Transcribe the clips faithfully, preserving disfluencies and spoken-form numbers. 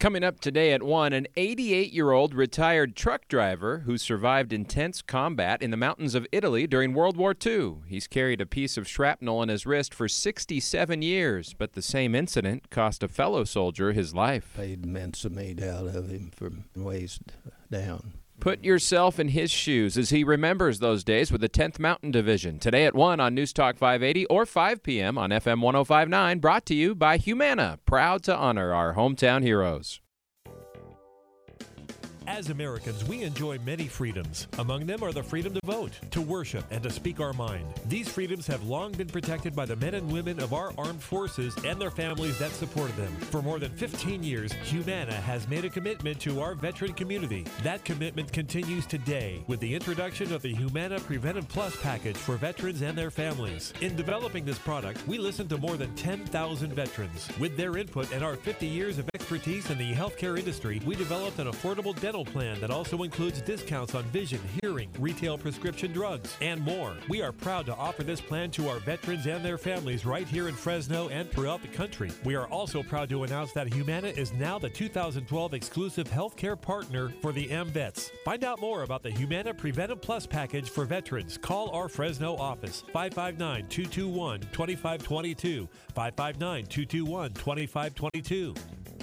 Coming up today at one, an eighty-eight-year-old retired truck driver who survived intense combat in the mountains of Italy during World War Two. He's carried a piece of shrapnel in his wrist for sixty-seven years, but the same incident cost a fellow soldier his life. Paid mincemeat out of him from waist down. Put yourself in his shoes as he remembers those days with the tenth Mountain Division. Today at one on News Talk five eighty or five p.m. on F M one oh five point nine, brought to you by Humana, proud to honor our hometown heroes. As Americans, we enjoy many freedoms. Among them are the freedom to vote, to worship, and to speak our mind. These freedoms have long been protected by the men and women of our armed forces and their families that supported them. For more than fifteen years, Humana has made a commitment to our veteran community. That commitment continues today with the introduction of the Humana Preventive Plus package for veterans and their families. In developing this product, we listened to more than ten thousand veterans. With their input and our fifty years of expertise in the healthcare industry, we developed an affordable dental plan that also includes discounts on vision, hearing, retail prescription drugs, and more. We are proud to offer this plan to our veterans and their families right here in Fresno and throughout the country. We are also proud to announce that Humana is now the two thousand twelve exclusive healthcare partner for the AmVets. Find out more about the Humana Preventive Plus package for veterans. Call our Fresno office, five five nine, two two one, two five two two, five five nine, two two one, two five two two.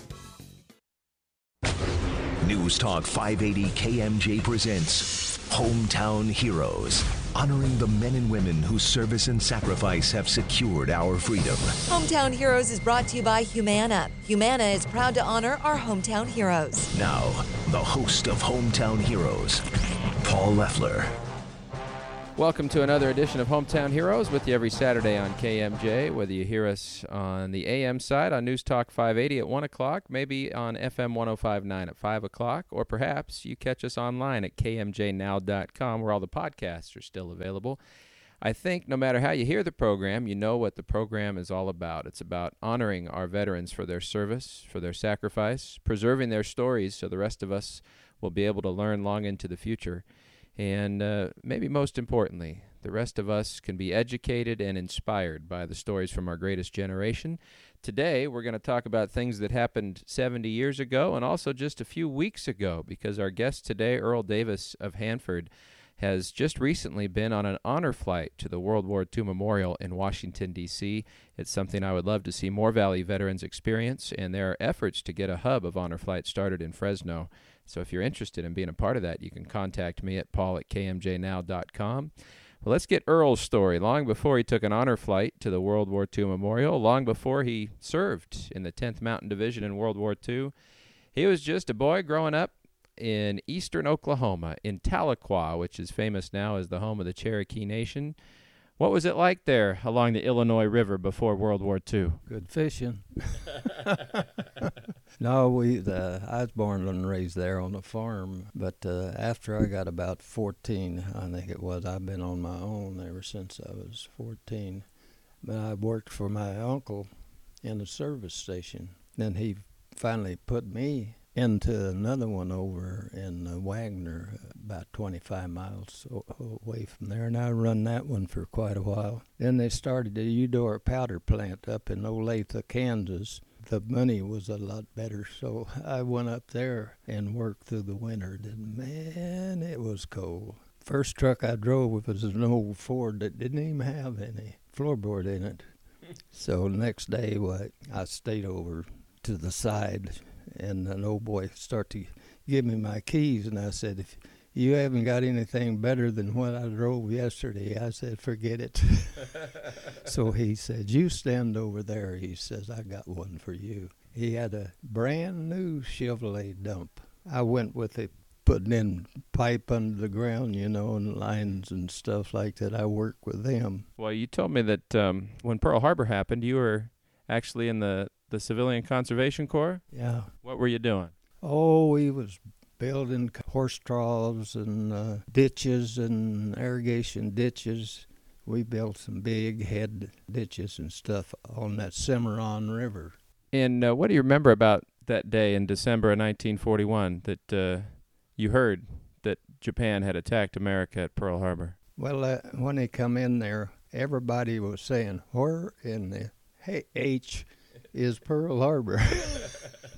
News Talk five eighty K M J presents Hometown Heroes, honoring the men and women whose service and sacrifice have secured our freedom. Hometown Heroes is brought to you by Humana. Humana is proud to honor our hometown heroes. Now, the host of Hometown Heroes, Paul Leffler. Welcome to another edition of Hometown Heroes with you every Saturday on K M J, whether you hear us on the A M side on News Talk five eighty at one o'clock, maybe on F M one oh five point nine at five o'clock, or perhaps you catch us online at K M J now dot com where all the podcasts are still available. I think no matter how you hear the program, you know what the program is all about. It's about honoring our veterans for their service, for their sacrifice, preserving their stories so the rest of us will be able to learn long into the future. And uh, maybe most importantly, the rest of us can be educated and inspired by the stories from our greatest generation. Today, we're going to talk about things that happened seventy years ago and also just a few weeks ago, because our guest today, Earl Davis of Hanford, has just recently been on an honor flight to the World War Two Memorial in Washington, D C It's something I would love to see more Valley veterans experience, and there are efforts to get a hub of honor flights started in Fresno. So if you're interested in being a part of that, you can contact me at paul at K M J now dot com. Well, let's get Earl's story. Long before he took an honor flight to the World War Two Memorial, long before he served in the tenth Mountain Division in World War Two, he was just a boy growing up in eastern Oklahoma, in Tahlequah, which is famous now as the home of the Cherokee Nation. What was it like there along the Illinois River before World War Two? Good fishing. No, we. Uh, I was born and raised there on a farm, but uh, after I got about fourteen, I think it was, I've been on my own ever since I was fourteen. But I worked for my uncle in a service station. Then he finally put me into another one over in uh, Wagner, uh, about twenty-five miles o- away from there, and I run that one for quite a while. Then they started the Eudora powder plant up in Olathe, Kansas. The money was a lot better, so I went up there and worked through the winter. And man, it was cold. First truck I drove was an old Ford that didn't even have any floorboard in it. So the next day, what, I stayed over to the side, and an old boy started to give me my keys, and I said, if you haven't got anything better than what I drove yesterday, I said, forget it. So he said, you stand over there. He says, I got one for you. He had a brand new Chevrolet dump. I went with it, putting in pipe under the ground, you know, and lines and stuff like that. I worked with them. Well, you told me that um, when Pearl Harbor happened, you were actually in the, the Civilian Conservation Corps? Yeah. What were you doing? Oh, we was building horse troughs and uh, ditches and irrigation ditches. We built some big head ditches and stuff on that Cimarron River. And uh, what do you remember about that day in December of nineteen forty-one that uh, you heard that Japan had attacked America at Pearl Harbor? Well, uh, when they come in there, everybody was saying, where in the H is Pearl Harbor?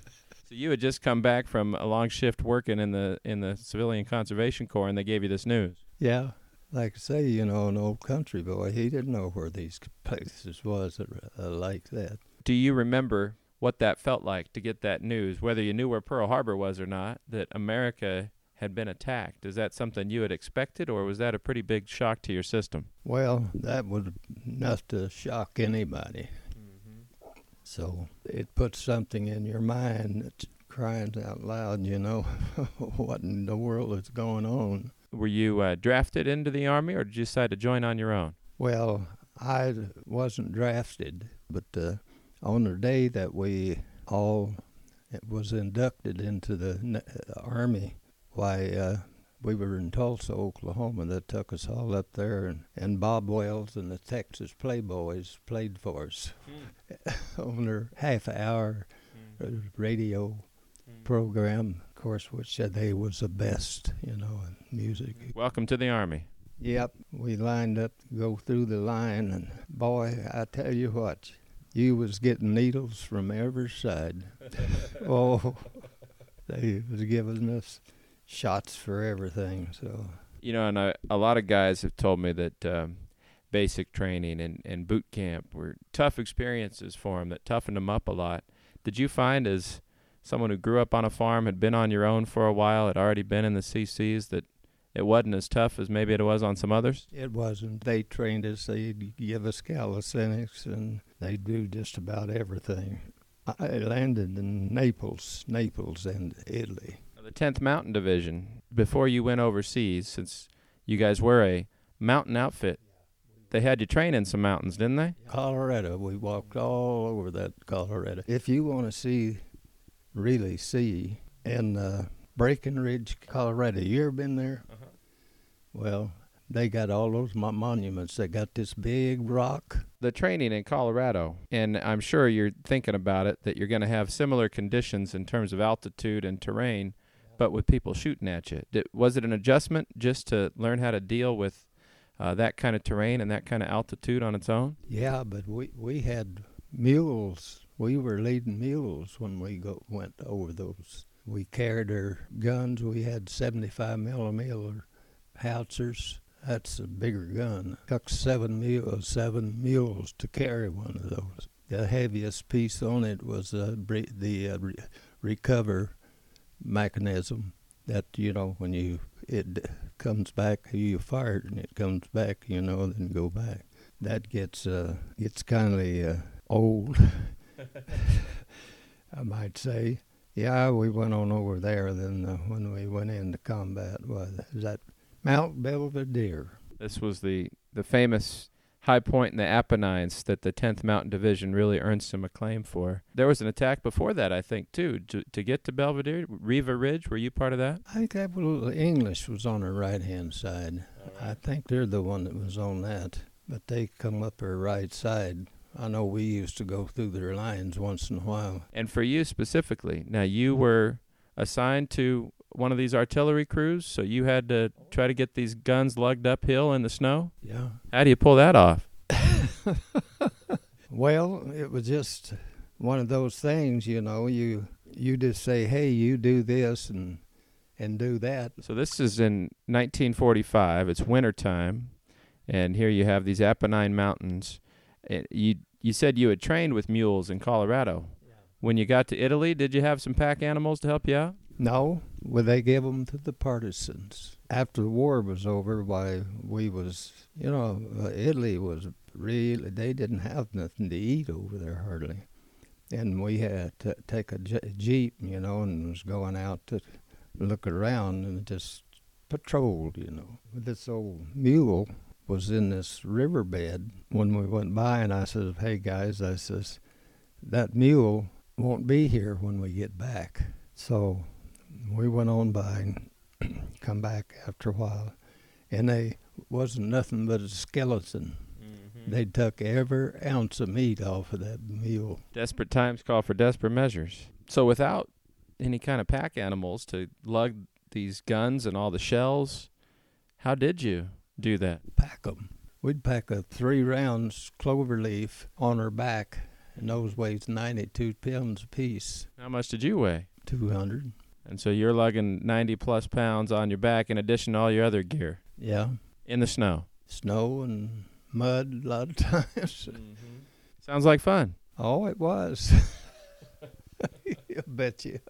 So you had just come back from a long shift working in the in the Civilian Conservation Corps, and they gave you this news. Yeah, like I say, you know, an old country boy, he didn't know where these places was that were, uh, like that. Do you remember what that felt like to get that news, whether you knew where Pearl Harbor was or not, that America had been attacked? Is that something you had expected, or was that a pretty big shock to your system? Well, that was enough to shock anybody. So it puts something in your mind that's crying out loud, you know, what in the world is going on? Were you uh, drafted into the Army, or did you decide to join on your own? Well, I wasn't drafted, but uh, on the day that we all was inducted into the uh, Army, why, uh, we were in Tulsa, Oklahoma. That took us all up there, and, and Bob Wells and the Texas Playboys played for us mm. on their half-hour mm. radio mm. program, of course, which said they was the best, you know, in music. Welcome to the Army. Yep, we lined up to go through the line, and boy, I tell you what, you was getting needles from every side. Oh, they was giving us shots for everything. So you know, and I, a lot of guys have told me that um, basic training and, and boot camp were tough experiences for them, that toughened them up a lot. Did you find, as someone who grew up on a farm, had been on your own for a while, had already been in the C Cs, that it wasn't as tough as maybe it was on some others? It wasn't. They trained us. They'd give us calisthenics, and they do just about everything. I landed in Naples, Naples and Italy. The tenth Mountain Division, before you went overseas, since you guys were a mountain outfit, they had you train in some mountains, didn't they? Colorado. We walked all over that Colorado. If you want to see, really see, in uh, Breckenridge, Colorado, you ever been there? Uh-huh. Well, they got all those mo- monuments. They got this big rock. The training in Colorado, and I'm sure you're thinking about it, that you're going to have similar conditions in terms of altitude and terrain, but with people shooting at you. Did, was it an adjustment just to learn how to deal with uh, that kind of terrain and that kind of altitude on its own? Yeah, but we, we had mules. We were leading mules when we go, went over those. We carried our guns. We had seventy-five millimeter howitzers. That's a bigger gun. It took seven mules, seven mules to carry one of those. The heaviest piece on it was uh, bre- the uh, re- recover mechanism that, you know, when you it comes back, you fire it and it comes back, you know, then go back. That gets uh gets kind of uh, old, I might say. Yeah, we went on over there. Then uh, when we went into combat, was that Mount Belvedere. This was the the famous high point in the Apennines that the tenth Mountain Division really earned some acclaim for. There was an attack before that, I think, too, to, to get to Belvedere. Riva Ridge, were you part of that? I think that was, English was on the right-hand side. Right. I think they're the one that was on that, but they come up their right side. I know we used to go through their lines once in a while. And for you specifically, now you were assigned to one of these artillery crews, so you had to try to get these guns lugged uphill in the snow? Yeah. How do you pull that off? Well, it was just one of those things, you know, you you just say, hey, you do this and and do that. So this is in nineteen forty-five. It's wintertime, and here you have these Apennine Mountains. It, you you said you had trained with mules in Colorado. Yeah. When you got to Italy, did you have some pack animals to help you out? No, well, they gave them to the partisans. After the war was over, why, we was, you know, uh, Italy was really, they didn't have nothing to eat over there hardly. And we had to take a jeep, you know, and was going out to look around and just patrolled, you know. This old mule was in this riverbed when we went by, and I said, hey, guys, I says, that mule won't be here when we get back. So we went on by and come back after a while, and they wasn't nothing but a skeleton. Mm-hmm. They took every ounce of meat off of that mule. Desperate times call for desperate measures. So without any kind of pack animals to lug these guns and all the shells, how did you do that? Pack them. We'd pack a three rounds clover leaf on our back, and those weighs ninety-two pounds apiece. How much did you weigh? two hundred. And so you're lugging ninety plus pounds on your back in addition to all your other gear Yeah, in the snow. snow and mud a lot of times. Mm-hmm. Sounds like fun. Oh, it was. I bet you.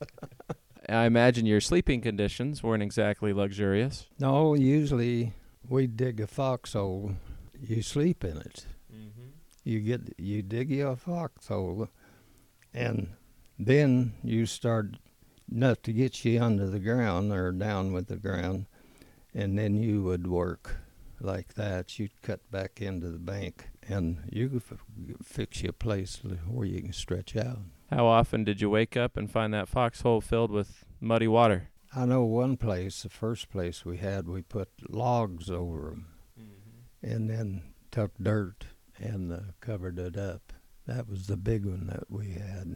I imagine your sleeping conditions weren't exactly luxurious. No, usually we dig a foxhole. You sleep in it. Mm-hmm. You get you dig you a foxhole, and then you start enough to get you under the ground or down with the ground, and then you would work like that. You'd cut back into the bank, and you could f- fix you a place where you can stretch out. How often did you wake up and find that foxhole filled with muddy water? I know one place, the first place we had, we put logs over them, mm-hmm. and then took dirt and uh, covered it up. That was the big one that we had.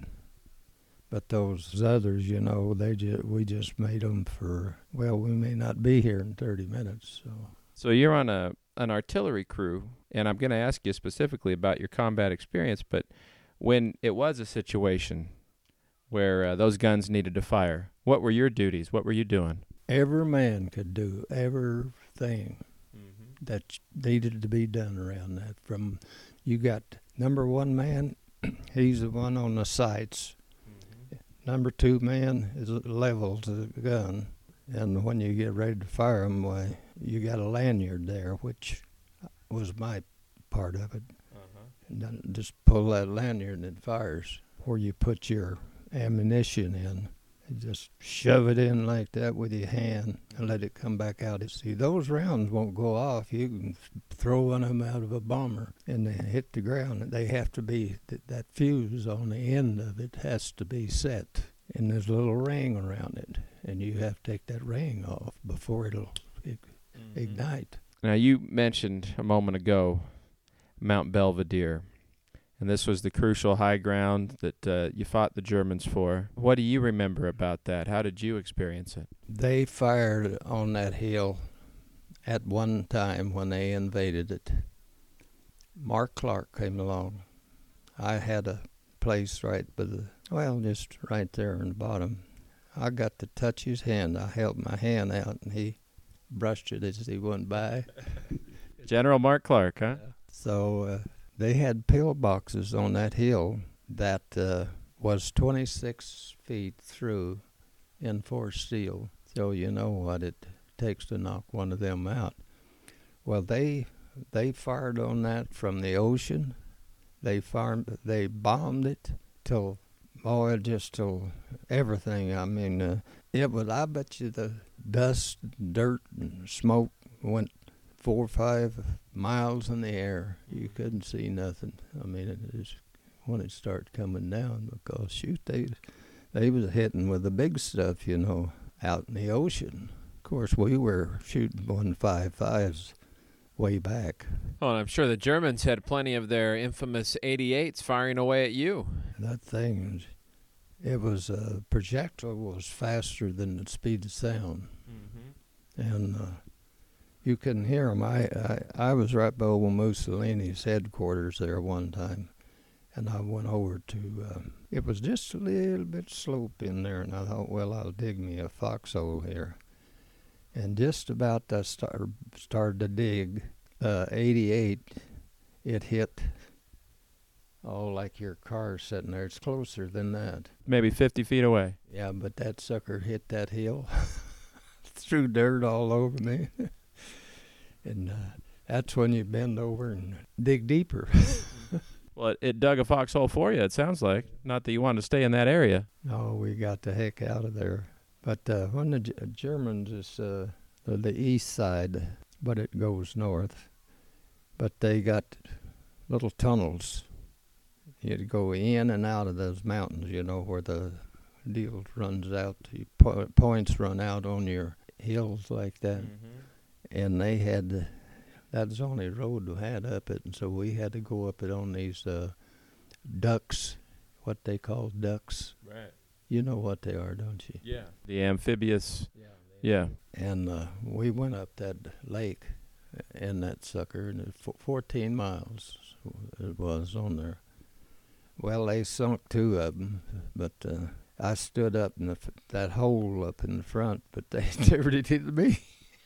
But those others, you know, they ju- we just made them for, well, we may not be here in thirty minutes. So, So you're on a an artillery crew, and I'm going to ask you specifically about your combat experience, but when it was a situation where uh, those guns needed to fire, what were your duties? What were you doing? every man could do everything Mm-hmm. that needed to be done around that. From, you got number one man, he's the one on the sights. Mm-hmm. Number two man is levels the gun, and when you get ready to fire 'em, why, you got a lanyard there, which was my part of it. Uh-huh. And then just pull that lanyard and it fires. Where you put your ammunition in, you just shove it in like that with your hand and let it come back out. See, those rounds won't go off. You can throw one of them out of a bomber and they hit the ground. They have to be, that, that fuse on the end of it has to be set. And there's a little ring around it. And you have to take that ring off before it'll ig- Mm-hmm. ignite. Now, you mentioned a moment ago Mount Belvedere, and this was the crucial high ground that uh, you fought the Germans for. What do you remember about that? How did you experience it? They fired on that hill at one time when they invaded it. Mark Clark came along. I had a place right by the, well, just right there in the bottom. I got to touch his hand. I held my hand out, and he brushed it as he went by. General Mark Clark, huh? So uh, they had pillboxes on that hill that uh, was twenty-six feet through in forced steel. So you know what it takes to knock one of them out. Well, they they fired on that from the ocean. They farmed, they bombed it till, oh, just till everything. I mean, uh, it was, I bet you the dust, dirt, and smoke went four or five miles in the air. You couldn't see nothing. I mean, it is when it started coming down, because shoot, they they was hitting with the big stuff, you know, out in the ocean. Of course, we were shooting one five fives way back. Oh, and I'm sure the Germans had plenty of their infamous eighty-eights firing away at you. That thing, it was a uh, projectile was faster than the speed of sound, Mm-hmm. and uh, you couldn't hear them. I, I I was right by old Mussolini's headquarters there one time, and I went over to. Uh, it was just a little bit slope in there, and I thought, well, I'll dig me a foxhole here. And just about I start, started to dig, uh, eighty-eight, it hit. Oh, like your car sitting there. It's closer than that. Maybe fifty feet away. Yeah, but that sucker hit that hill, threw dirt all over me. And uh, that's when you bend over and dig deeper. Well, it, it dug a foxhole for you, it sounds like. Not that you wanted to stay in that area. No, we got the heck out of there. But uh, when the G- Germans is uh, the, the east side, but it goes north. But they got little tunnels. You'd go in and out of those mountains, you know, where the deal runs out. You po- points run out on your hills like that. Mm-hmm. And they had, that was the only road we had up it, and so we had to go up it on these uh, ducks, what they call ducks. Right. You know what they are, don't you? Yeah. The amphibious. Yeah. And uh, we went up that lake in that sucker, and it f- fourteen miles it was on there. Well, they sunk two of them, but uh, I stood up in the, that hole up in the front, but they never did hit me.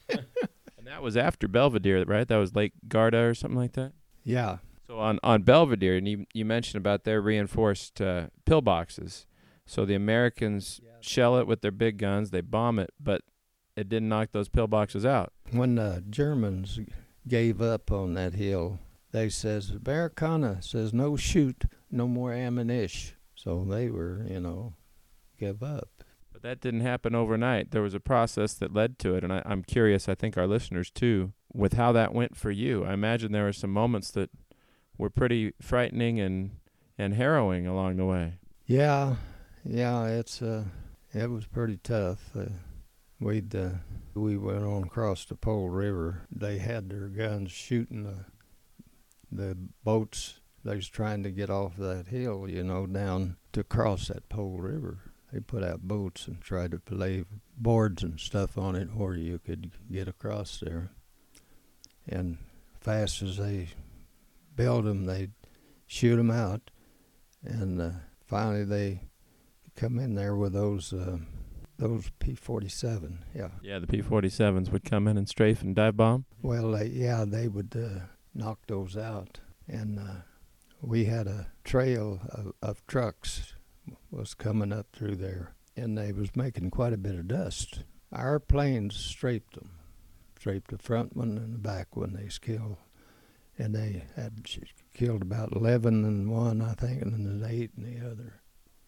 And that was after Belvedere, right? That was Lake Garda or something like that? Yeah. So on, on Belvedere, and you, you mentioned about their reinforced uh, pillboxes. So the Americans yeah. shell it with their big guns, they bomb it, but it didn't knock those pillboxes out. When the Germans gave up on that hill, they says, Americana says, no shoot, no more ammunition. So they were, you know, give up. But that didn't happen overnight. There was a process that led to it, and I, I'm curious, I think our listeners too, with how that went for you. I imagine there were some moments that were pretty frightening and, and harrowing along the way. Yeah, yeah, it's uh, it was pretty tough. Uh, we'd uh, we went on across the Pole River. They had their guns shooting the the boats. They was trying to get off that hill, you know, down to cross that Pole River. They put out boats and tried to lay boards and stuff on it where you could get across there. And fast as they build them, they'd shoot them out. And uh, finally they come in there with those uh, those P forty-seven, yeah. Yeah, the P forty-sevens would come in and strafe and dive bomb? Well, they, yeah, they would uh, knock those out. And uh, we had a trail of, of trucks was coming up through there, and they was making quite a bit of dust. Our planes strafed them, strafed the front one and the back one they killed. And they had killed about eleven in one, I think, and then eight in the other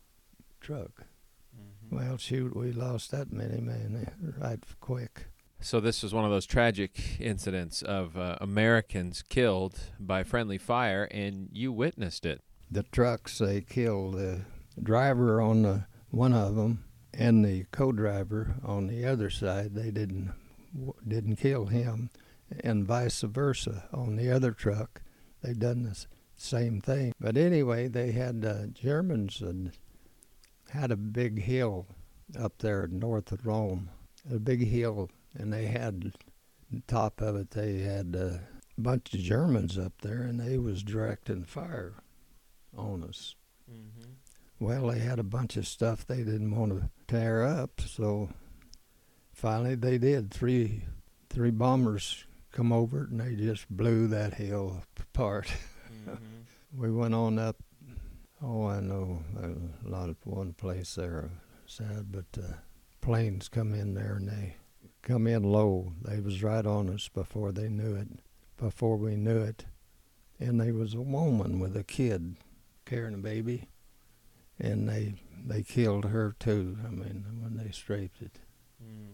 truck. Mm-hmm. Well, shoot, we lost that many, man, right quick. So this was one of those tragic incidents of uh, Americans killed by friendly fire, and you witnessed it. The trucks, they killed the driver on the, one of them and the co-driver on the other side. They didn't didn't kill him, and vice versa. On the other truck, they done the same thing. But anyway, they had uh, Germans and had a big hill up there north of Rome, a big hill. And they had, on top of it, they had a bunch of Germans up there, and they was directing fire on us. Mm-hmm. Well, they had a bunch of stuff they didn't want to tear up, so finally they did. Three three bombers come over it, and they just blew that hill apart. Mm-hmm. We went on up, oh, I know, a lot of one place there, sad, but uh, planes come in there, and they come in low. They was right on us before they knew it, before we knew it. And there was a woman with a kid carrying a baby, and they they killed her too, I mean, when they strafed it. Mm.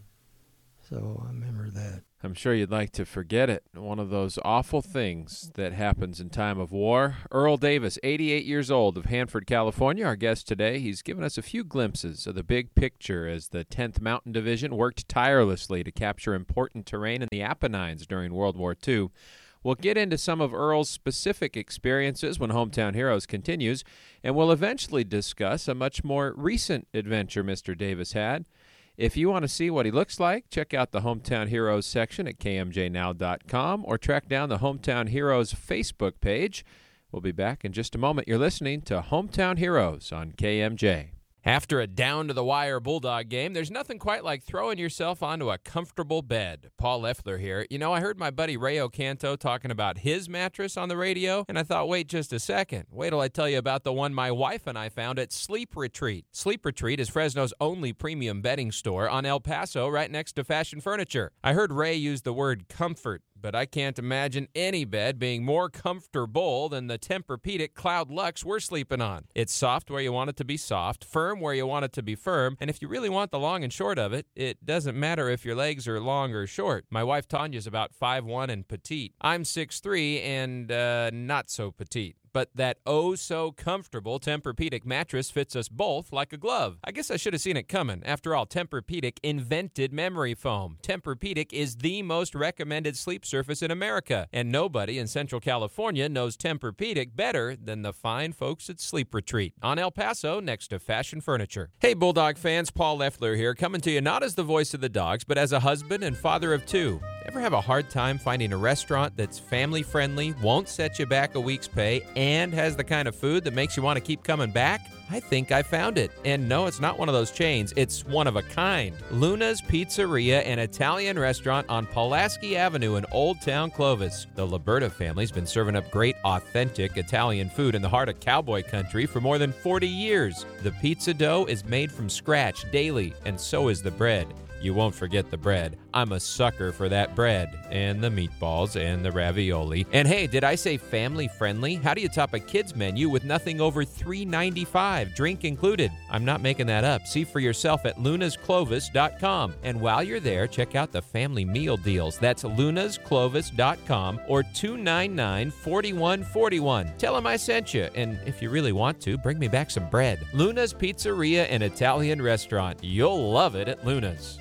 So I remember that. I'm sure you'd like to forget it. One of those awful things that happens in time of war. Earl Davis, eighty-eight years old, of Hanford, California, our guest today. He's given us a few glimpses of the big picture as the tenth Mountain Division worked tirelessly to capture important terrain in the Apennines during World War Two. We'll get into some of Earl's specific experiences when Hometown Heroes continues, and we'll eventually discuss a much more recent adventure Mister Davis had. If you want to see what he looks like, check out the Hometown Heroes section at K M J now dot com or track down the Hometown Heroes Facebook page. We'll be back in just a moment. You're listening to Hometown Heroes on K M J. After a down-to-the-wire Bulldog game, there's nothing quite like throwing yourself onto a comfortable bed. Paul Leffler here. You know, I heard my buddy Ray Ocanto talking about his mattress on the radio, and I thought, wait just a second. Wait till I tell you about the one my wife and I found at Sleep Retreat. Sleep Retreat is Fresno's only premium bedding store on El Paso, right next to Fashion Furniture. I heard Ray use the word comfort, but I can't imagine any bed being more comfortable than the Tempur-Pedic Cloud Luxe we're sleeping on. It's soft where you want it to be soft, firm where you want it to be firm, and if you really want the long and short of it, it doesn't matter if your legs are long or short. My wife Tanya's about five one and petite. I'm six three and uh, not so petite. But that oh-so-comfortable Tempur-Pedic mattress fits us both like a glove. I guess I should have seen it coming. After all, Tempur-Pedic invented memory foam. Tempur-Pedic is the most recommended sleep surface in America, and nobody in Central California knows Tempur-Pedic better than the fine folks at Sleep Retreat on El Paso next to Fashion Furniture. Hey, Bulldog fans, Paul Leffler here, coming to you not as the voice of the dogs, but as a husband and father of two. Ever have a hard time finding a restaurant that's family-friendly, won't set you back a week's pay, and has the kind of food that makes you want to keep coming back? I think I found it. And no, it's not one of those chains. It's one of a kind. Luna's Pizzeria, an Italian restaurant on Pulaski Avenue in Old Town Clovis. The Liberta family's been serving up great, authentic Italian food in the heart of cowboy country for more than forty years. The pizza dough is made from scratch daily, and so is the bread. You won't forget the bread. I'm a sucker for that bread, and the meatballs, and the ravioli. And hey, did I say family friendly? How do you top a kid's menu with nothing over three dollars and ninety-five cents, drink included? I'm not making that up. See for yourself at lunas clovis dot com. And while you're there, check out the family meal deals. That's lunas clovis dot com or two nine nine, four one four one. Tell them I sent you, and if you really want to, bring me back some bread. Luna's Pizzeria and Italian Restaurant. You'll love it at Luna's.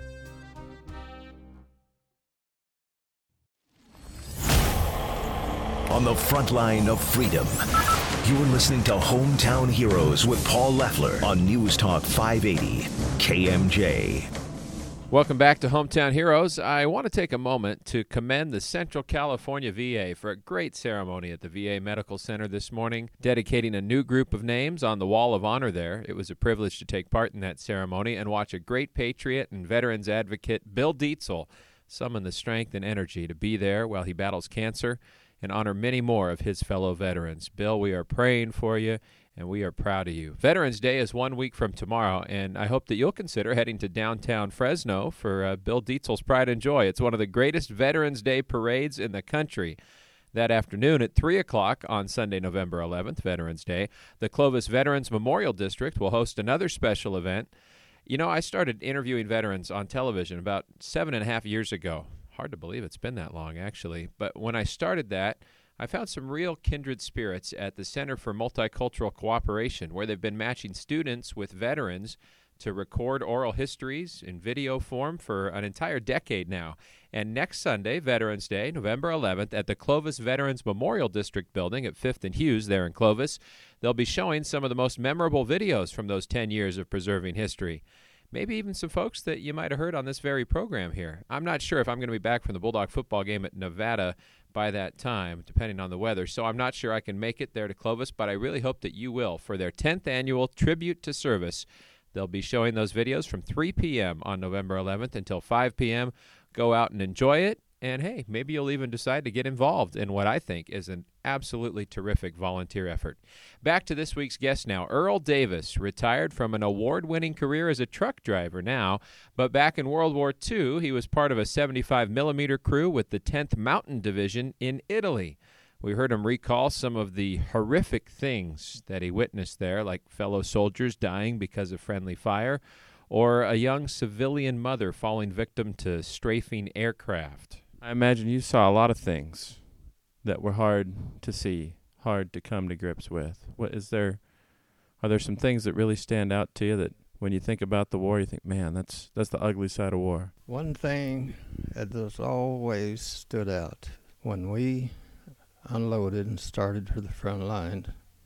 On the front line of freedom, you're listening to Hometown Heroes with Paul Leffler on News Talk five eighty K M J. Welcome back to Hometown Heroes. I want to take a moment to commend the Central California V A for a great ceremony at the V A Medical Center this morning, dedicating a new group of names on the Wall of Honor there. It was a privilege to take part in that ceremony and watch a great patriot and veterans advocate, Bill Dietzel, summon the strength and energy to be there while he battles cancer and honor many more of his fellow veterans. Bill, we are praying for you, and we are proud of you. Veterans Day is one week from tomorrow, and I hope that you'll consider heading to downtown Fresno for uh, Bill Dietzel's Pride and Joy. It's one of the greatest Veterans Day parades in the country. That afternoon at three o'clock on Sunday, November eleventh, Veterans Day, the Clovis Veterans Memorial District will host another special event. You know, I started interviewing veterans on television about seven and a half years ago. Hard to believe it's been that long, actually. But when I started that, I found some real kindred spirits at the Center for Multicultural Cooperation, where they've been matching students with veterans to record oral histories in video form for an entire decade now. And next Sunday, Veterans Day, November eleventh, at the Clovis Veterans Memorial District building at fifth and Hughes there in Clovis, they'll be showing some of the most memorable videos from those ten years of preserving history. Maybe even some folks that you might have heard on this very program here. I'm not sure if I'm going to be back from the Bulldog football game at Nevada by that time, depending on the weather, so I'm not sure I can make it there to Clovis, but I really hope that you will for their tenth annual Tribute to Service. They'll be showing those videos from three p.m. on November eleventh until five p.m. Go out and enjoy it. And, hey, maybe you'll even decide to get involved in what I think is an absolutely terrific volunteer effort. Back to this week's guest now. Earl Davis, retired from an award-winning career as a truck driver now, but back in World War Two, he was part of a seventy-five millimeter crew with the tenth Mountain Division in Italy. We heard him recall some of the horrific things that he witnessed there, like fellow soldiers dying because of friendly fire, or a young civilian mother falling victim to strafing aircraft. I imagine you saw a lot of things that were hard to see, hard to come to grips with. What is there? Are there some things that really stand out to you that when you think about the war, you think, man, that's that's the ugly side of war? One thing that has always stood out, when we unloaded and started for the front line,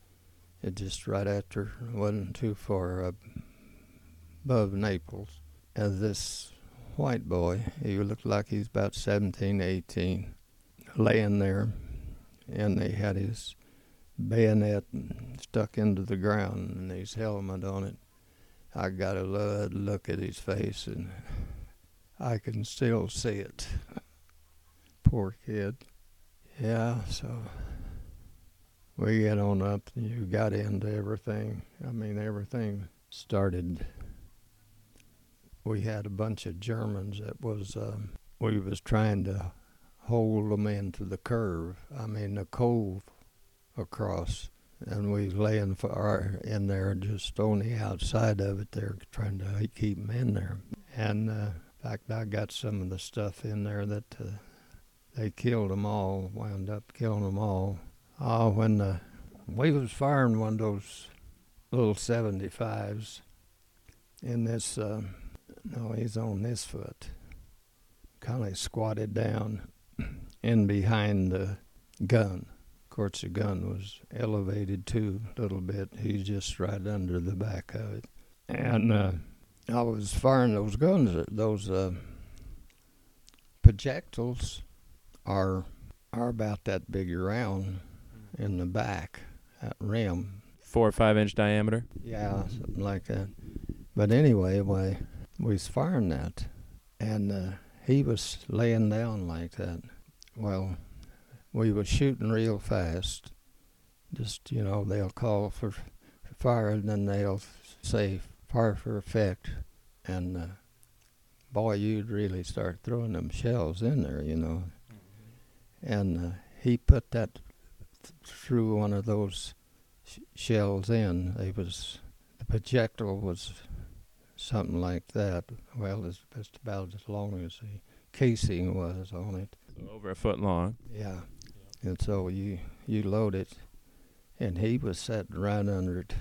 it just right after, wasn't too far up above Naples, and this white boy, he looked like he's about seventeen, eighteen, laying there, and they had his bayonet stuck into the ground and his helmet on it. I got a look at his face, and I can still see it. Poor kid. Yeah, so we get on up, and you got into everything. I mean, everything started. We had a bunch of Germans that was, um, we was trying to hold them into the curve, I mean the cove across, and we was laying for our, in there just on the outside of it there, trying to keep them in there. And uh, in fact, I got some of the stuff in there that uh, they killed them all, wound up killing them all. Uh, when the, we was firing one of those little seventy-fives in this, uh, no, he's on this foot, kind of squatted down in behind the gun. Of course, the gun was elevated too a little bit. He's just right under the back of it. And uh, I was firing those guns, those uh, projectiles are are about that big around in the back, that rim. Four or five inch diameter? Yeah, something like that. But anyway, we, we was firing that, and uh, he was laying down like that. Well, we was shooting real fast. Just, you know, they'll call for, for fire, and then they'll say fire for effect. And, uh, boy, you'd really start throwing them shells in there, you know. Mm-hmm. And uh, he put that th- through one of those sh- shells in. They was, the projectile was something like that. Well, it's just about as long as the casing was on it. So over a foot long. Yeah. And so you, you load it, and he was sitting right under it.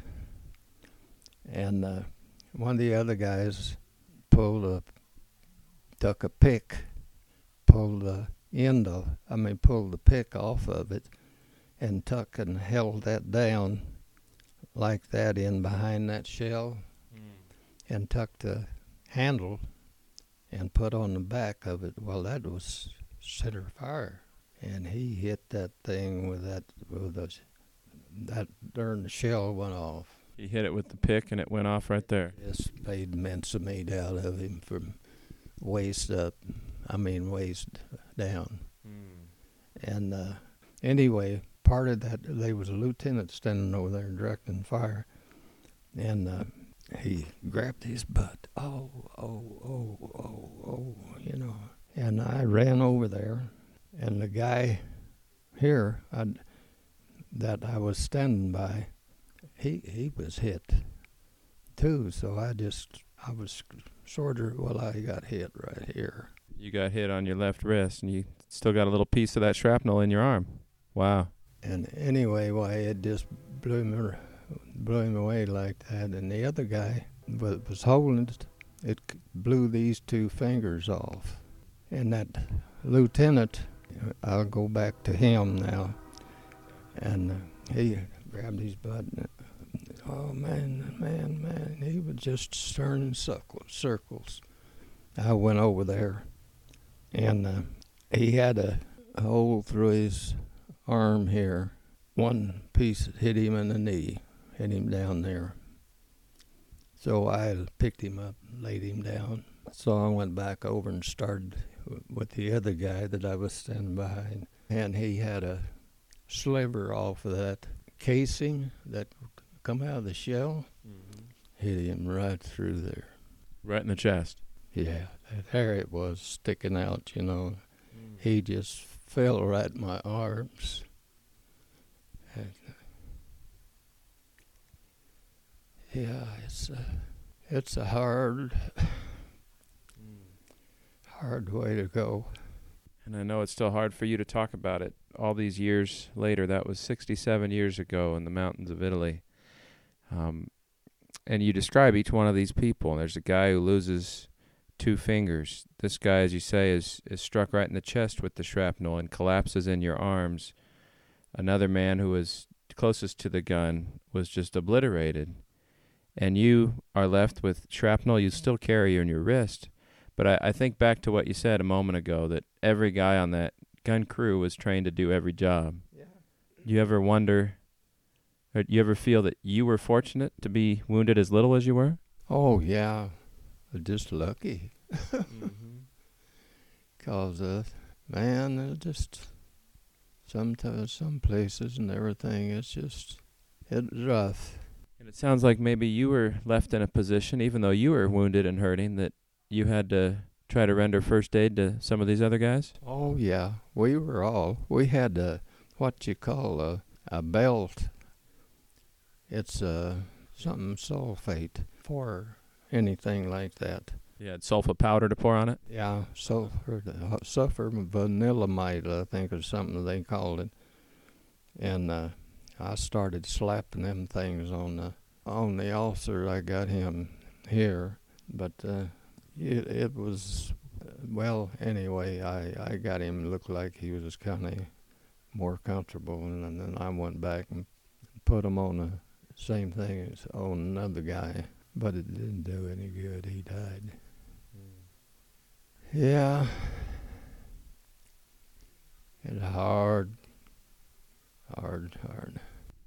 And uh, one of the other guys pulled a, took a pick, pulled the end of, I mean, pulled the pick off of it, and took and held that down like that in behind that shell, mm. and tucked the handle and put on the back of it. Well, that was center fire, and he hit that thing with that, with a, that darn shell went off. He hit it with the pick, and it went off right there. Just made mincemeat out of him from waist up, I mean waist down. Mm. And uh, anyway, part of that, there was a lieutenant standing over there directing fire, and uh, he grabbed his butt. Oh, oh, oh, oh, oh, you know. And I ran over there, and the guy here I'd, that I was standing by, he he was hit too. So I just, I was sort of, well, I got hit right here. You got hit on your left wrist, and you still got a little piece of that shrapnel in your arm. Wow. And anyway, why, it just blew me, blew him away like that. And the other guy was, was holding it, it blew these two fingers off. And that lieutenant, I'll go back to him now, and uh, he grabbed his butt. And, oh, man, man, man, he was just turning circles. circles. I went over there, and uh, he had a, a hole through his arm here. One piece hit him in the knee, hit him down there. So I picked him up, laid him down. So I went back over and started with the other guy that I was standing behind, and he had a sliver off of that casing that come out of the shell, mm-hmm. hit him right through there. Right in the chest. Yeah, there it was sticking out, you know. Mm. He just fell right in my arms. And, yeah, it's a, it's a hard, hard way to go. And I know it's still hard for you to talk about it all these years later. That was sixty-seven years ago in the mountains of Italy. Um, and you describe each one of these people. There's a guy who loses two fingers. This guy, as you say, is, is struck right in the chest with the shrapnel and collapses in your arms. Another man who was closest to the gun was just obliterated. And you are left with shrapnel you still carry in your wrist. But I, I think back to what you said a moment ago, that every guy on that gun crew was trained to do every job. Yeah. Do you ever wonder, or do you ever feel that you were fortunate to be wounded as little as you were? Oh, yeah. Just lucky. Because, mm-hmm. uh, man, uh, just sometimes some places and everything, it's just, it's rough. And it sounds like maybe you were left in a position, even though you were wounded and hurting, that you had to try to render first aid to some of these other guys? Oh, yeah. We were all, we had a, what you call a, a belt. It's uh, something sulfate for anything like that. You had sulfa powder to pour on it? Yeah, sulfur, uh, sulfur vanillamide, I think, or something they called it. And uh, I started slapping them things on the on the ulcer. I got him here, but uh, it, it was, uh, well, anyway, I, I got him look like he was kind of more comfortable, and, and then I went back and put him on the same thing as on another guy, but it didn't do any good. He died. Mm. Yeah.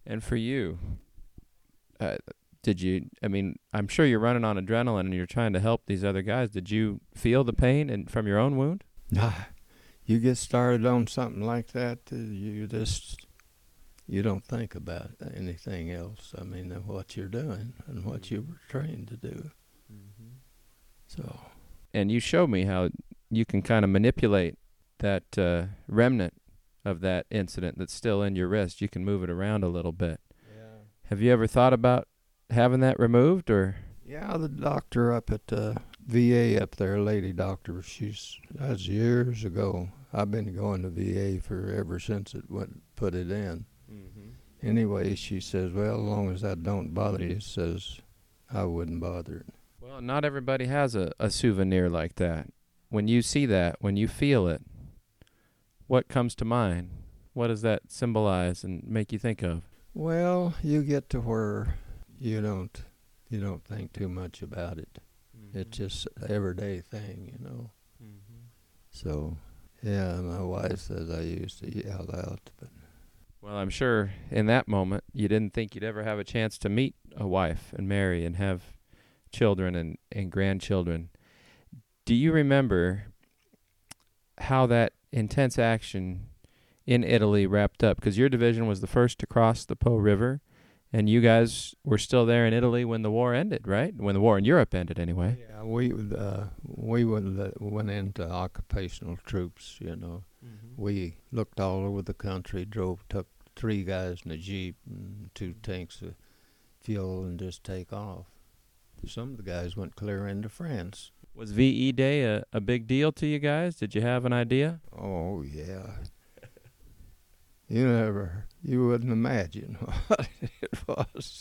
And for you, uh, did you, I mean, I'm sure you're running on adrenaline and you're trying to help these other guys. Did you feel the pain and from your own wound? Nah, you get started on something like that, uh, you just, you don't think about anything else. I mean, than what you're doing and what you were trained to do. Mm-hmm. So. And you showed me how you can kind of manipulate that uh, remnant of that incident that's still in your wrist. You can move it around a little bit. Yeah. Have you ever thought about having that removed, or? Yeah, the doctor up at uh, V A up there, lady doctor, she's, that's years ago. I've been going to V A for ever since it went, put it in. Mm-hmm. Anyway, she says, well, as long as that don't bother you, says I wouldn't bother it. Well, not everybody has a, a souvenir like that. When you see that, when you feel it, what comes to mind? What does that symbolize and make you think of? Well, you get to where you don't you don't think too much about it. Mm-hmm. It's just an everyday thing, you know. Mm-hmm. So, yeah, my wife says I used to yell out. But well, I'm sure in that moment you didn't think you'd ever have a chance to meet a wife and marry and have children and, and grandchildren. Do you remember how that intense action in Italy wrapped up? Because your division was the first to cross the Po River, and you guys were still there in Italy when the war ended, right? When the war in Europe ended, anyway. Yeah, we uh, we would, uh, went into occupational troops, you know. Mm-hmm. We looked all over the country, drove, took three guys in a Jeep and two tanks of fuel and just take off. Some of the guys went clear into France. Was V E Day a, a big deal to you guys? Did you have an idea? Oh, yeah. You never, you wouldn't imagine what it was.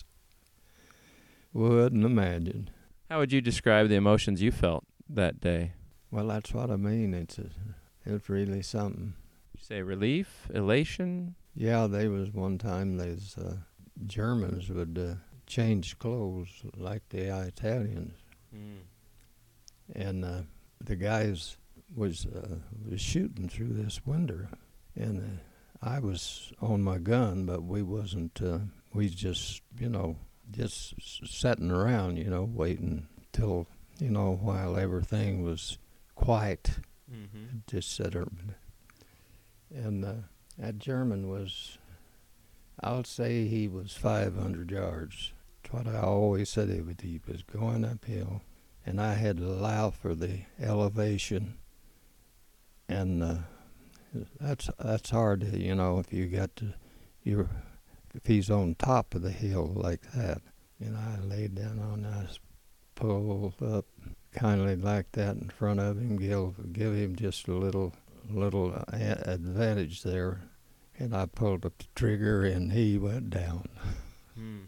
Wouldn't imagine. How would you describe the emotions you felt that day? Well, that's what I mean. It's a, it's really something. You say relief, elation? Yeah, there was one time these uh, Germans would uh, change clothes like the Italians. Mm. And uh, the guys was uh, was shooting through this window, and uh, I was on my gun, but we wasn't. Uh, we just, you know, just sitting around, you know, waiting till, you know, while everything was quiet. Mm-hmm. Just sit there, and uh, that German was, I'll say he was five hundred yards. That's what I always said. He was, he was going uphill. And I had to allow for the elevation, and uh, that's that's hard to, you know, if you got to, you if he's on top of the hill like that. And I laid down on that, pulled up kindly like that in front of him, give give him just a little little a- advantage there, and I pulled up the trigger and he went down. Hmm.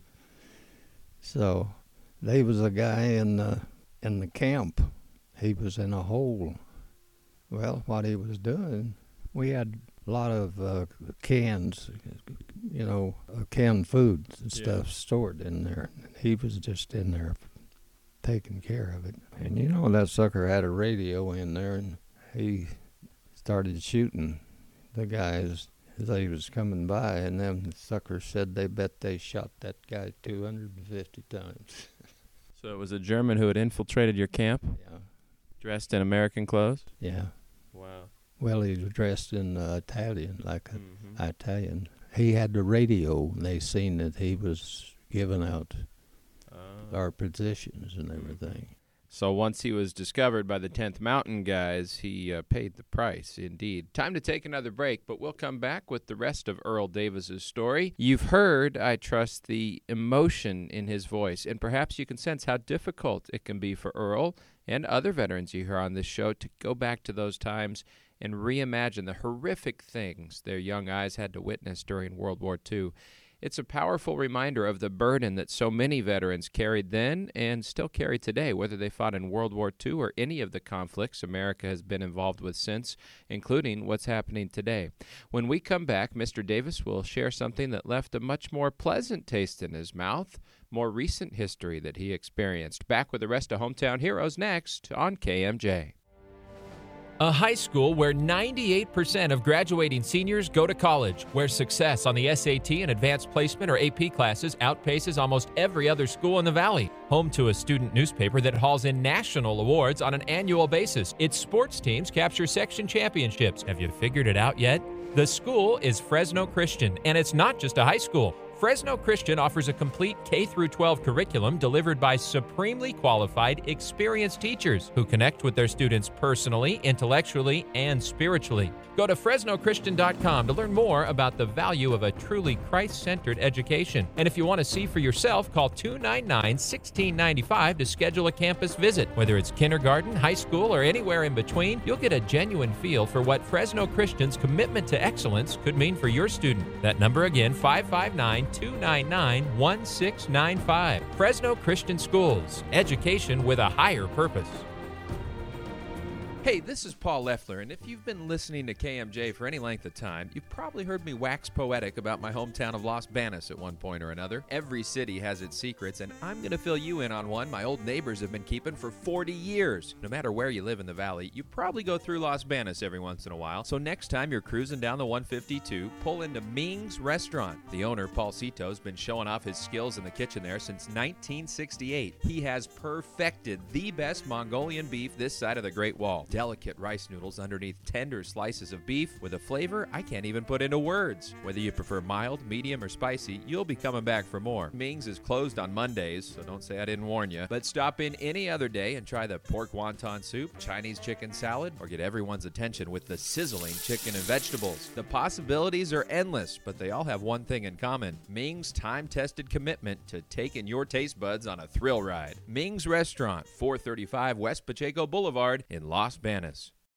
So there was a guy in the in the camp. He was in a hole. Well, what he was doing, we had a lot of uh, cans, you know, uh, canned foods and stuff yeah. stored in there. He was just in there taking care of it. And you know, that sucker had a radio in there, and he started shooting the guys as they was coming by, and them suckers said they bet they shot that guy two hundred fifty times. So it was a German who had infiltrated your camp? Yeah. Dressed in American clothes? Yeah. Wow. Well, he was dressed in uh, Italian, like an mm-hmm. Italian. He had the radio, and they seen that he was giving out uh. our positions and everything. So once he was discovered by the tenth Mountain guys, he uh, paid the price, indeed. Time to take another break, but we'll come back with the rest of Earl Davis's story. You've heard, I trust, the emotion in his voice, and perhaps you can sense how difficult it can be for Earl and other veterans you hear on this show to go back to those times and reimagine the horrific things their young eyes had to witness during World War Two. It's a powerful reminder of the burden that so many veterans carried then and still carry today, whether they fought in World War Two or any of the conflicts America has been involved with since, including what's happening today. When we come back, Mister Davis will share something that left a much more pleasant taste in his mouth, more recent history that he experienced. Back with the rest of Hometown Heroes next on K M J. A high school where ninety-eight percent of graduating seniors go to college, where success on the S A T and advanced placement or A P classes outpaces almost every other school in the Valley. Home to a student newspaper that hauls in national awards on an annual basis. Its sports teams capture section championships. Have you figured it out yet? The school is Fresno Christian, and it's not just a high school. Fresno Christian offers a complete K through twelve curriculum delivered by supremely qualified, experienced teachers who connect with their students personally, intellectually, and spiritually. Go to Fresno Christian dot com to learn more about the value of a truly Christ-centered education. And if you want to see for yourself, call two nine nine, one six nine five to schedule a campus visit. Whether it's kindergarten, high school, or anywhere in between, you'll get a genuine feel for what Fresno Christian's commitment to excellence could mean for your student. That number again, five five nine, two nine nine, one six nine five. Fresno Christian Schools. Education with a higher purpose. Hey, this is Paul Leffler, and if you've been listening to K M J for any length of time, you've probably heard me wax poetic about my hometown of Los Banos at one point or another. Every city has its secrets, and I'm going to fill you in on one my old neighbors have been keeping for forty years. No matter where you live in the valley, you probably go through Los Banos every once in a while. So next time you're cruising down the one fifty-two, pull into Ming's Restaurant. The owner, Paul Cito, has been showing off his skills in the kitchen there since nineteen sixty-eight. He has perfected the best Mongolian beef this side of the Great Wall. Delicate rice noodles underneath tender slices of beef with a flavor I can't even put into words. Whether you prefer mild, medium, or spicy, you'll be coming back for more. Ming's is closed on Mondays, so don't say I didn't warn you. But stop in any other day and try the pork wonton soup, Chinese chicken salad, or get everyone's attention with the sizzling chicken and vegetables. The possibilities are endless, but they all have one thing in common. Ming's time-tested commitment to taking your taste buds on a thrill ride. Ming's Restaurant, four thirty-five West Pacheco Boulevard in Los Banos.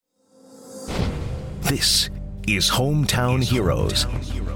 This is Hometown Heroes,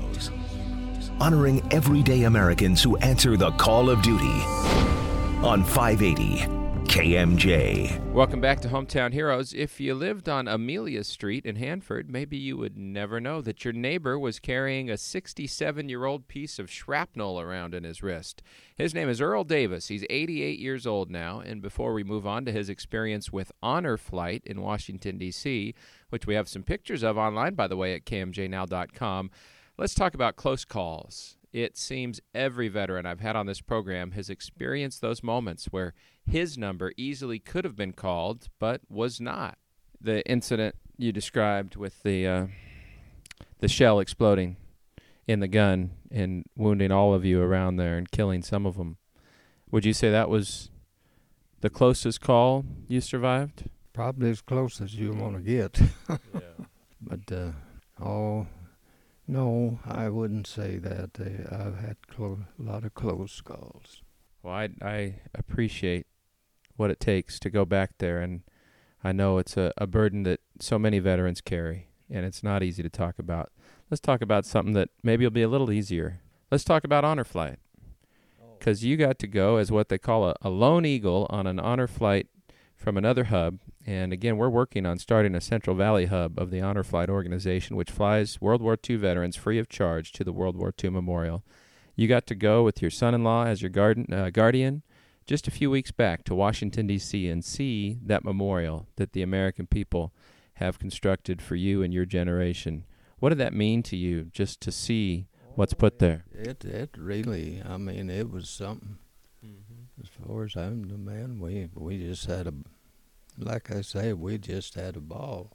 honoring everyday Americans who answer the call of duty on five eighty K M J. Welcome back to Hometown Heroes. If you lived on Amelia Street in Hanford, maybe you would never know that your neighbor was carrying a sixty-seven-year-old piece of shrapnel around in his wrist. His name is Earl Davis. He's eighty-eight years old now, and before we move on to his experience with Honor Flight in Washington, D C, which we have some pictures of online, by the way, at K M J now dot com, let's talk about close calls. It seems every veteran I've had on this program has experienced those moments where his number easily could have been called, but was not. The incident you described with the uh, the shell exploding in the gun and wounding all of you around there and killing some of them, would you say that was the closest call you survived? Probably as close as you want to get. Yeah. But, uh, oh, no, I wouldn't say that. Uh, I've had clo- a lot of close calls. Well, I, I appreciate what it takes to go back there, and I know it's a, a burden that so many veterans carry, and it's not easy to talk about. Let's talk about something that maybe will be a little easier. Let's talk about Honor Flight, because you got to go as what they call a, a lone eagle on an Honor Flight from another hub. And again, we're working on starting a Central Valley hub of the Honor Flight organization, which flies World War Two veterans free of charge to the World War Two Memorial. You got to go with your son-in-law as your guardian, uh, guardian just a few weeks back to Washington, D C, and see that memorial that the American people have constructed for you and your generation. What did that mean to you, just to see what's put there? It it really, I mean, it was something. Mm-hmm. As far as I'm the man, we we just had a, like I say, we just had a ball.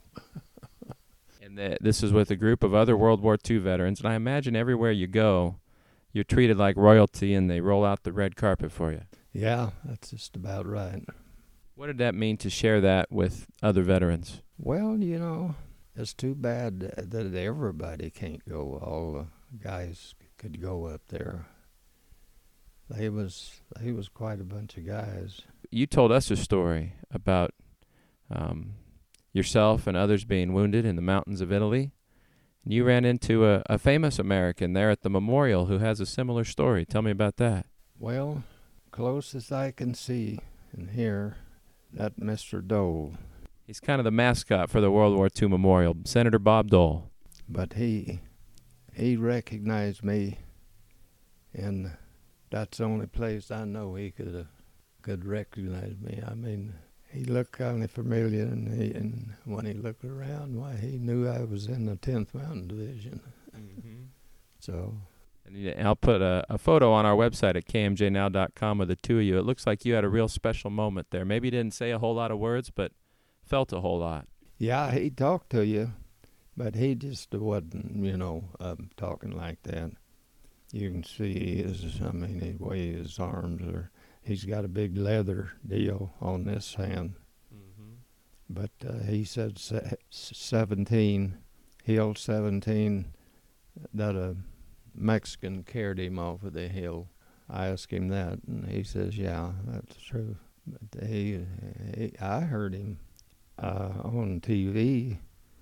And the, this is with a group of other World War Two veterans, and I imagine everywhere you go, you're treated like royalty, and they roll out the red carpet for you. Yeah, that's just about right. What did that mean to share that with other veterans? Well, you know, it's too bad that everybody can't go. All the guys could go up there. They was they was quite a bunch of guys. You told us a story about um, yourself and others being wounded in the mountains of Italy. And you ran into a, a famous American there at the memorial who has a similar story. Tell me about that. Well, close as I can see and hear, that Mister Dole. He's kind of the mascot for the World War Two Memorial, Senator Bob Dole. But he he recognized me, and that's the only place I know he could uh, could recognize me. I mean, he looked kind of familiar, and, he, and when he looked around, why, he knew I was in the tenth Mountain Division. Mm-hmm. So, And yeah, I'll put a, a photo on our website at k m j now dot com of the two of you. It looks like you had a real special moment there. Maybe you didn't say a whole lot of words, but felt a whole lot. yeah, he talked to you, but he just wasn't, you know, um, talking like that. You can see his, I mean, the way his arms are. He's got a big leather deal on this hand. Mm-hmm. But uh, he said se- seventeen, Hill seventeen, that a Mexican carried him off of the hill. I asked him that, and he says, yeah, that's true. But he, he I heard him uh, on T V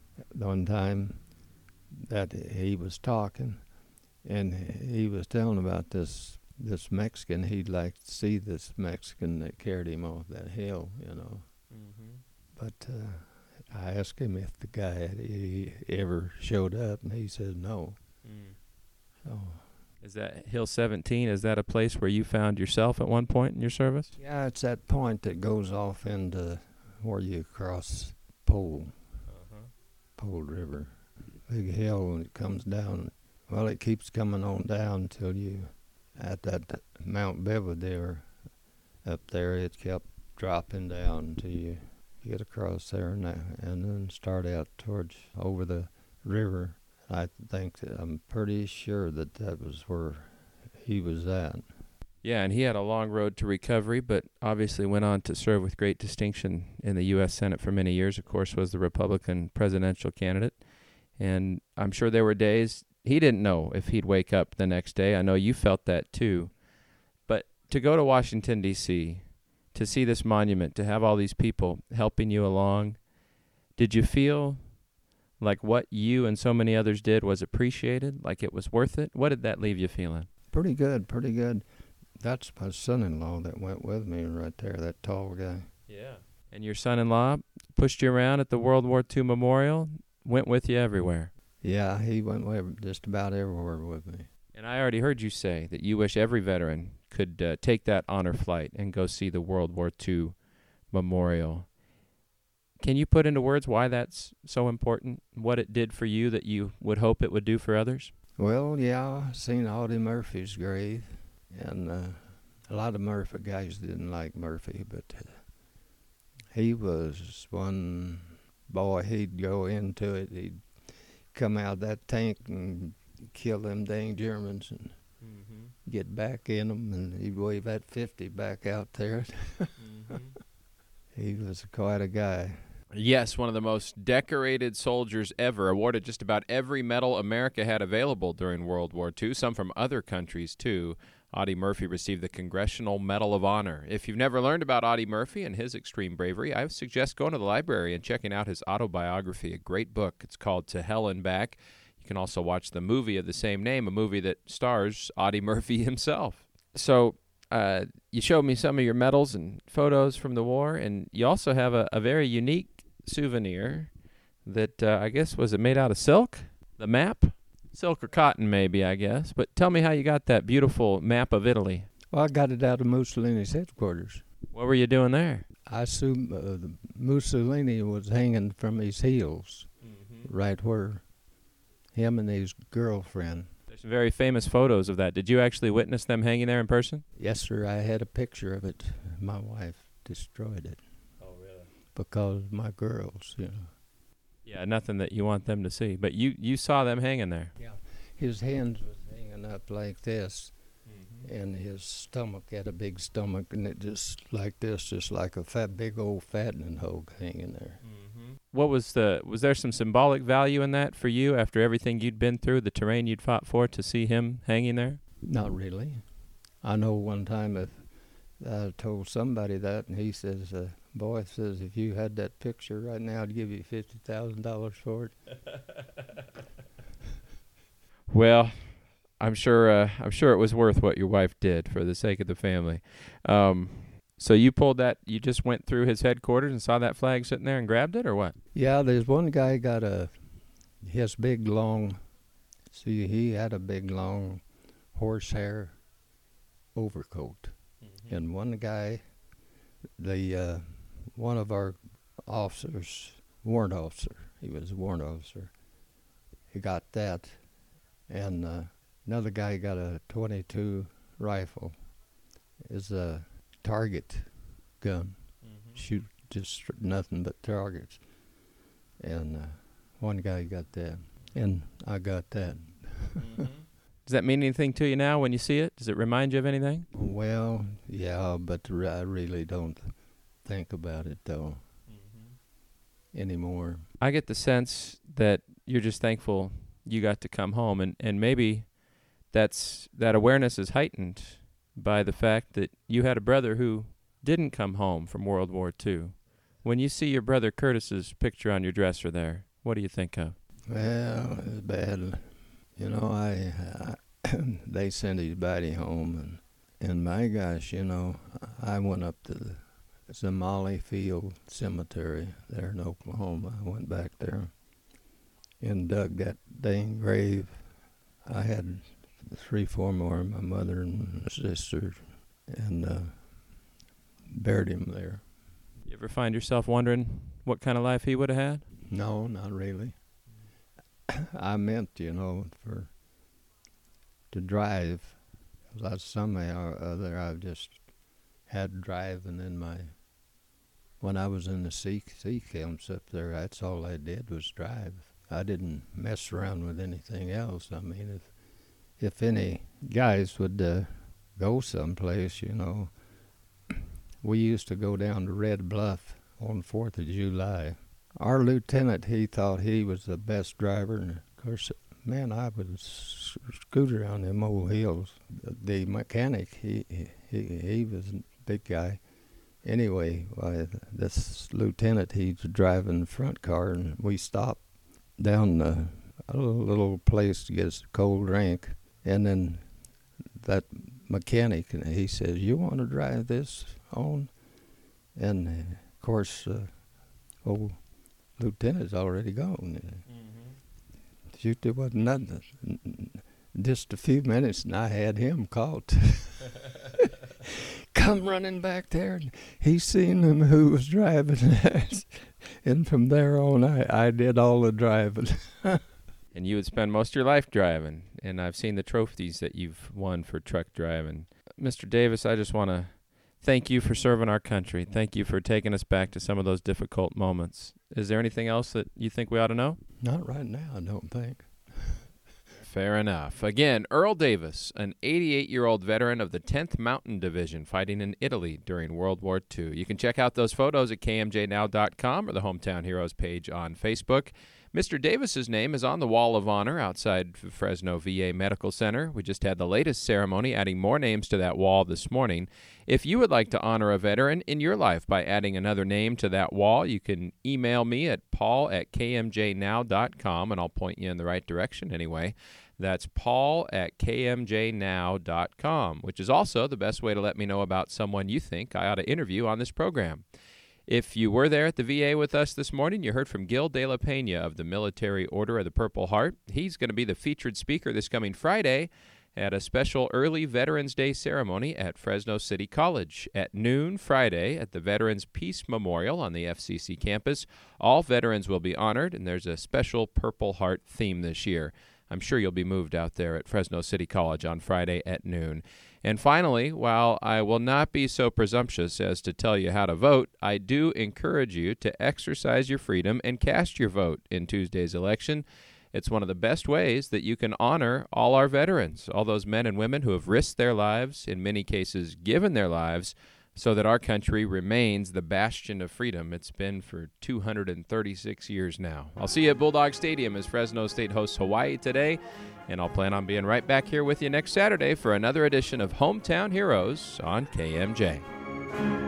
one time that he was talking, and he was telling about this this Mexican. He'd like to see this Mexican that carried him off that hill, you know. Mm-hmm. But uh, I asked him if the guy had he ever showed up, and he said no. Mm. So, Is that Hill seventeen? Is that a place where you found yourself at one point in your service? yeah, it's that point that goes off into where you cross Pole, Uh-huh. Pole River. Big hill, and it comes down. Well, it keeps coming on down till you, at that Mount Belvedere up there, it kept dropping down until you get across there and, and then start out towards over the river. I think that I'm pretty sure that that was where he was at. Yeah, and he had a long road to recovery, but obviously went on to serve with great distinction in the U S Senate for many years. Of course, was the Republican presidential candidate. And I'm sure there were days he didn't know if he'd wake up the next day. I know you felt that too. But to go to Washington, D C, to see this monument, to have all these people helping you along, did you feel like what you and so many others did was appreciated, like it was worth it? What did that leave you feeling? Pretty good, pretty good. That's my son-in-law that went with me right there, that tall guy. Yeah. And your son-in-law pushed you around at the World War Two Memorial, went with you everywhere. Yeah, he went with just about everywhere with me. And I already heard you say that you wish every veteran could uh, take that honor flight and go see the World War Two Memorial. Can you put into words why that's so important, what it did for you that you would hope it would do for others? Well, yeah, I seen Audie Murphy's grave, and uh, a lot of Murphy guys didn't like Murphy, but uh, he was one boy. He'd go into it, he'd come out of that tank and kill them dang Germans and mm-hmm. get back in them, and he'd wave that fifty back out there. Mm-hmm. He was quite a guy. Yes, one of the most decorated soldiers ever, awarded just about every medal America had available during World War Two, some from other countries, too. Audie Murphy received the Congressional Medal of Honor. If you've never learned about Audie Murphy and his extreme bravery, I suggest going to the library and checking out his autobiography, a great book. It's called To Hell and Back. You can also watch the movie of the same name, a movie that stars Audie Murphy himself. So uh, you showed me some of your medals and photos from the war, and you also have a, a very unique souvenir that uh, I guess, was it made out of silk? The map? Silk or cotton maybe, I guess. But tell me how you got that beautiful map of Italy. Well, I got it out of Mussolini's headquarters. What were you doing there? I assume uh, Mussolini was hanging from his heels, mm-hmm. right where him and his girlfriend. There's some very famous photos of that. Did you actually witness them hanging there in person? Yes, sir. I had a picture of it. My wife destroyed it. Oh, really? Because my girls, you know. Yeah, nothing that you want them to see. But you, you saw them hanging there. Yeah. His hands was hanging up like this, mm-hmm. and his stomach had a big stomach, and it just like this, just like a fat, big old fattening hog hanging there. Mm-hmm. What was the, was there some symbolic value in that for you after everything you'd been through, the terrain you'd fought for, to see him hanging there? Not really. I know one time if I told somebody that, and he says, uh, boy, says, if you had that picture right now, I'd give you fifty thousand dollars for it. Well, I'm sure uh, I'm sure it was worth what your wife did for the sake of the family. Um, so you pulled that, you just went through his headquarters and saw that flag sitting there and grabbed it, or what? Yeah, there's one guy got a, his big long, see, he had a big long horsehair overcoat. Mm-hmm. And one guy, the uh, one of our officers, warrant officer, he was a warrant officer, he got that, and uh, another guy got a twenty-two rifle. It's a target gun, mm-hmm. shoot just nothing but targets, and uh, one guy got that, and I got that. Mm-hmm. Does that mean anything to you now when you see it? Does it remind you of anything? Well, yeah, but re- I really don't think about it, though, mm-hmm. anymore. I get the sense that you're just thankful you got to come home, and, and maybe that's that awareness is heightened by the fact that you had a brother who didn't come home from World War Two. When you see your brother Curtis's picture on your dresser there, what do you think of? Well, it's bad. You know, I, I they sent his body home, and, and my gosh, you know, I went up to the Zamali Field Cemetery there in Oklahoma. I went back there and dug that dang grave. I had three, four more, my mother and my sister, and uh, buried him there. You ever find yourself wondering what kind of life he would have had? No, not really. I meant, you know, for to drive. Because somehow or other I've just had driving in my, when I was in the sea, sea camps up there, that's all I did was drive. I didn't mess around with anything else. I mean, if if any guys would uh, go someplace, you know, we used to go down to Red Bluff on fourth of July. Our lieutenant, he thought he was the best driver, and of course, man, I would scoot around them old hills. The mechanic, he he he was a big guy. Anyway, why, this lieutenant, he's driving the front car, and we stopped down the, a little, little place to get us a cold drink, and then that mechanic, and he says, "You want to drive this on?" And uh, of course, uh, old lieutenant's already gone. Mm-hmm. Shoot, there wasn't nothing. Just a few minutes, and I had him caught. Come running back there, and he seen him who was driving. And from there on, I, I did all the driving. And you would spend most of your life driving, and I've seen the trophies that you've won for truck driving. Mister Davis, I just want to thank you for serving our country. Thank you for taking us back to some of those difficult moments. Is there anything else that you think we ought to know? Not right now, I don't think. Fair enough. Again, Earl Davis, an eighty-eight-year-old veteran of the tenth Mountain Division fighting in Italy during World War Two. You can check out those photos at K M J now dot com or the Hometown Heroes page on Facebook. Mister Davis's name is on the Wall of Honor outside Fresno V A Medical Center. We just had the latest ceremony, adding more names to that wall this morning. If you would like to honor a veteran in your life by adding another name to that wall, you can email me at paul at K M J now dot com, and I'll point you in the right direction anyway. That's paul at K M J now dot com, which is also the best way to let me know about someone you think I ought to interview on this program. If you were there at the V A with us this morning, you heard from Gil De La Pena of the Military Order of the Purple Heart. He's going to be the featured speaker this coming Friday at a special early Veterans Day ceremony at Fresno City College. At noon Friday at the Veterans Peace Memorial on the F C C campus, all veterans will be honored, and there's a special Purple Heart theme this year. I'm sure you'll be moved out there at Fresno City College on Friday at noon. And finally, while I will not be so presumptuous as to tell you how to vote, I do encourage you to exercise your freedom and cast your vote in Tuesday's election. It's one of the best ways that you can honor all our veterans, all those men and women who have risked their lives, in many cases given their lives, so that our country remains the bastion of freedom it's been for two hundred thirty-six years now. I'll see you at Bulldog Stadium as Fresno State hosts Hawaii today, and I'll plan on being right back here with you next Saturday for another edition of Hometown Heroes on K M J.